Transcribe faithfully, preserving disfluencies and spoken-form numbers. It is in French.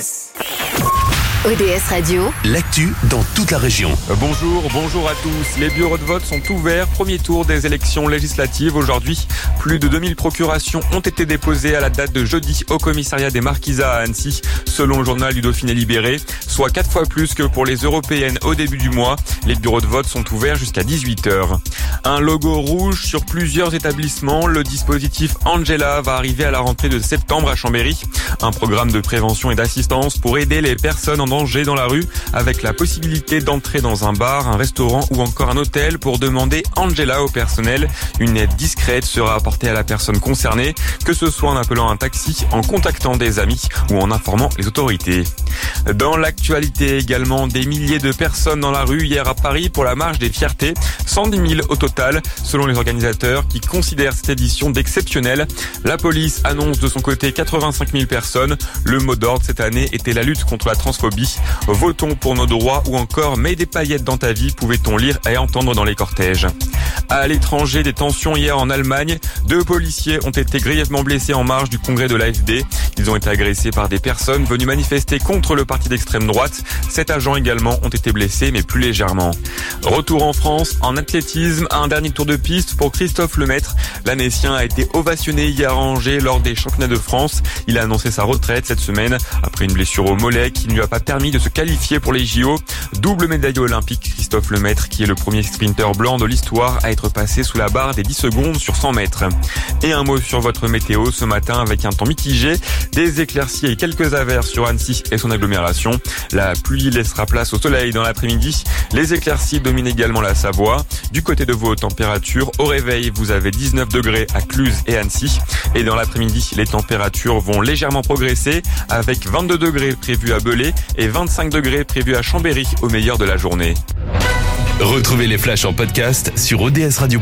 S. O D S Radio, l'actu dans toute la région. Bonjour, bonjour à tous. Les bureaux de vote sont ouverts. Premier tour des élections législatives aujourd'hui. Plus de deux mille procurations ont été déposées à la date de jeudi au commissariat des Marquisats à Annecy, selon le journal du Dauphiné Libéré, soit quatre fois plus que pour les européennes au début du mois. Les bureaux de vote sont ouverts jusqu'à dix-huit heures. Un logo rouge sur plusieurs établissements. Le dispositif Angela va arriver à la rentrée de septembre à Chambéry. Un programme de prévention et d'assistance pour aider les personnes en danger dans la rue, avec la possibilité d'entrer dans un bar, un restaurant ou encore un hôtel pour demander Angela au personnel. Une aide discrète sera apportée à la personne concernée, que ce soit en appelant un taxi, en contactant des amis ou en informant les autorités. Dans l'actualité également, des milliers de personnes dans la rue hier à Paris pour la marche des fiertés, cent dix mille au total, selon les organisateurs qui considèrent cette édition d'exceptionnelle. La police annonce de son côté quatre-vingt-cinq mille personnes. Le mot d'ordre cette année était la lutte contre la transphobie. Votons pour nos droits ou encore mets des paillettes dans ta vie, pouvait-on lire et entendre dans les cortèges. À l'étranger, des tensions hier en Allemagne. Deux policiers ont été grièvement blessés en marge du congrès de l'A F D. Ils ont été agressés par des personnes venues manifester contre le parti d'extrême droite. Sept agents également ont été blessés, mais plus légèrement. Retour en France, en athlétisme, un dernier tour de piste pour Christophe Lemaître. L'Annécien a été ovationné hier à Angers lors des championnats de France. Il a annoncé sa retraite cette semaine après une blessure au mollet qui ne lui a pas permis de se qualifier pour les J O. Double médaille olympique, Christophe Lemaître, qui est le premier sprinter blanc de l'histoire à être passé sous la barre des dix secondes sur cent mètres. Et un mot sur votre météo ce matin avec un temps mitigé, des éclaircies et quelques averses sur Annecy et son agglomération. La pluie laissera place au soleil dans l'après-midi. Les éclaircies dominent également la Savoie. Du côté de vos températures, au réveil, vous avez dix-neuf degrés à Cluse et Annecy. Et dans l'après-midi, les températures vont légèrement progresser avec vingt-deux degrés prévus à Belay et vingt-cinq degrés prévus à Chambéry au meilleur de la journée. Retrouvez les flashs en podcast sur O D S radio.